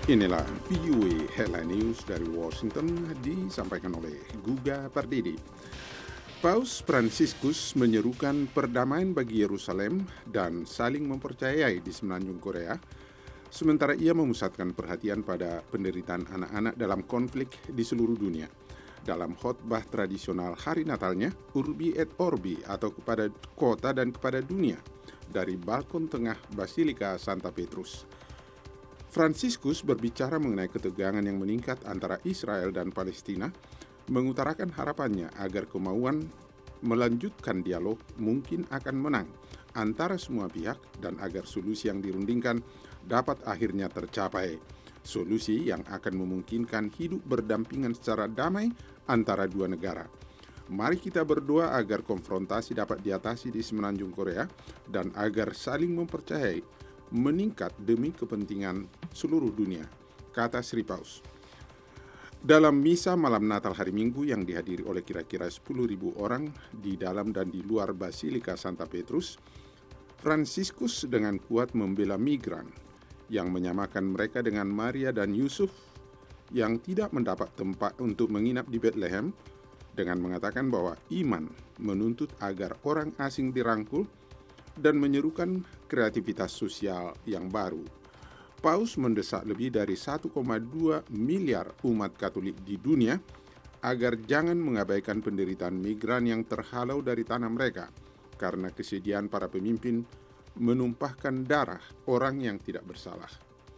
Inilah VOA Headline News dari Washington disampaikan oleh Guga Pardidi. Paus Fransiskus menyerukan perdamaian bagi Yerusalem dan saling mempercayai di semenanjung Korea, sementara ia memusatkan perhatian pada penderitaan anak-anak dalam konflik di seluruh dunia. Dalam khotbah tradisional hari Natalnya, Urbi et Orbi atau kepada kota dan kepada dunia, dari balkon tengah Basilika Santa Petrus. Fransiskus berbicara mengenai ketegangan yang meningkat antara Israel dan Palestina, mengutarakan harapannya agar kemauan melanjutkan dialog mungkin akan menang antara semua pihak dan agar solusi yang dirundingkan dapat akhirnya tercapai. Solusi yang akan memungkinkan hidup berdampingan secara damai antara dua negara. Mari kita berdoa agar konfrontasi dapat diatasi di semenanjung Korea dan agar saling mempercayai meningkat demi kepentingan seluruh dunia, kata Sri Paus. Dalam misa malam Natal hari Minggu yang dihadiri oleh kira-kira 10.000 orang di dalam dan di luar Basilika Santa Petrus, Fransiskus dengan kuat membela migran yang menyamakan mereka dengan Maria dan Yusuf yang tidak mendapat tempat untuk menginap di Bethlehem, dengan mengatakan bahwa iman menuntut agar orang asing dirangkul dan menyerukan kreativitas sosial yang baru. Paus mendesak lebih dari 1,2 miliar umat Katolik di dunia agar jangan mengabaikan penderitaan migran yang terhalau dari tanah mereka karena kesediaan para pemimpin menumpahkan darah orang yang tidak bersalah.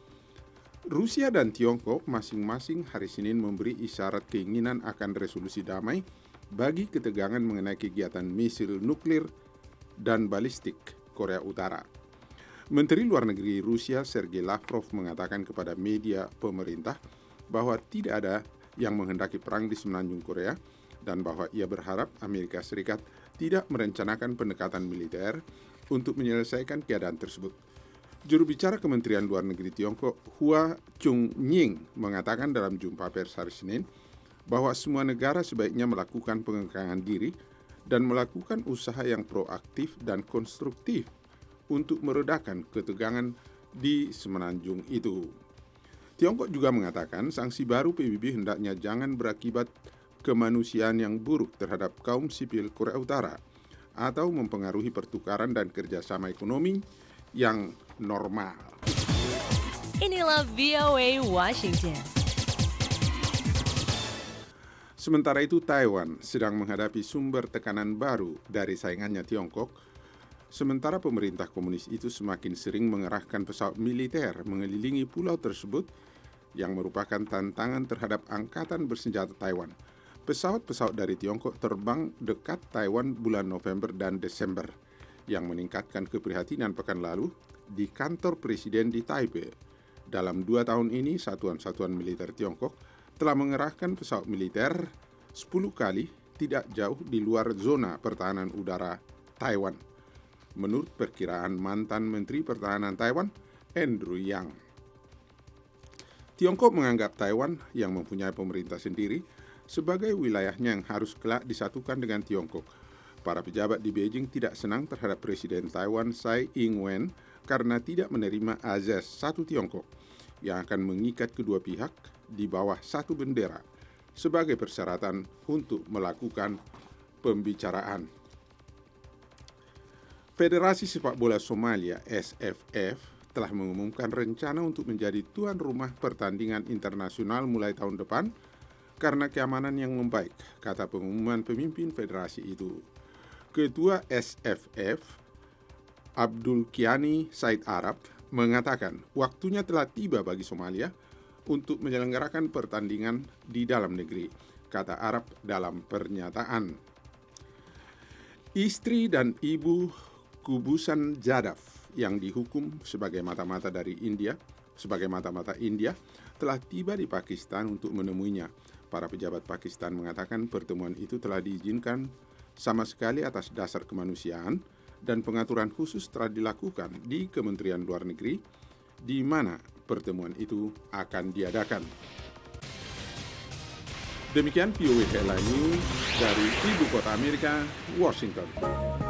Rusia dan Tiongkok masing-masing hari Senin memberi isyarat keinginan akan resolusi damai bagi ketegangan mengenai kegiatan misil nuklir dan balistik Korea Utara. Menteri Luar Negeri Rusia Sergei Lavrov mengatakan kepada media pemerintah bahwa tidak ada yang menghendaki perang di semenanjung Korea dan bahwa ia berharap Amerika Serikat tidak merencanakan pendekatan militer untuk menyelesaikan keadaan tersebut. Juru bicara Kementerian Luar Negeri Tiongkok Hua Chunying mengatakan dalam jumpa pers hari Senin bahwa semua negara sebaiknya melakukan pengekangan diri dan melakukan usaha yang proaktif dan konstruktif untuk meredakan ketegangan di semenanjung itu. Tiongkok juga mengatakan sanksi baru PBB hendaknya jangan berakibat kemanusiaan yang buruk terhadap kaum sipil Korea Utara atau mempengaruhi pertukaran dan kerjasama ekonomi yang normal. Inilah VOA Washington. Sementara itu, Taiwan sedang menghadapi sumber tekanan baru dari saingannya Tiongkok, sementara pemerintah komunis itu semakin sering mengerahkan pesawat militer mengelilingi pulau tersebut yang merupakan tantangan terhadap angkatan bersenjata Taiwan. Pesawat-pesawat dari Tiongkok terbang dekat Taiwan bulan November dan Desember, yang meningkatkan keprihatinan pekan lalu di kantor presiden di Taipei. Dalam 2 tahun ini, satuan-satuan militer Tiongkok telah mengerahkan pesawat militer 10 kali tidak jauh di luar zona pertahanan udara Taiwan, menurut perkiraan mantan Menteri Pertahanan Taiwan, Andrew Yang. Tiongkok menganggap Taiwan yang mempunyai pemerintah sendiri sebagai wilayahnya yang harus kelak disatukan dengan Tiongkok. Para pejabat di Beijing tidak senang terhadap Presiden Taiwan Tsai Ing-wen karena tidak menerima azas satu Tiongkok yang akan mengikat kedua pihak di bawah satu bendera sebagai persyaratan untuk melakukan pembicaraan. Federasi Sepak Bola Somalia SFF telah mengumumkan rencana untuk menjadi tuan rumah pertandingan internasional mulai tahun depan karena keamanan yang membaik, kata pengumuman pemimpin federasi itu. Ketua SFF Abdul Kiani Said Arab mengatakan waktunya telah tiba bagi Somalia untuk menyelenggarakan pertandingan di dalam negeri, kata Arab dalam pernyataan. Istri dan ibu Kubusan Jadaf yang dihukum sebagai mata-mata India telah tiba di Pakistan untuk menemuinya. Para pejabat Pakistan mengatakan pertemuan itu telah diizinkan sama sekali atas dasar kemanusiaan dan pengaturan khusus telah dilakukan di Kementerian Luar Negeri di mana pertemuan itu akan diadakan. Demikian VOA Headline News dari Ibu Kota Amerika, Washington.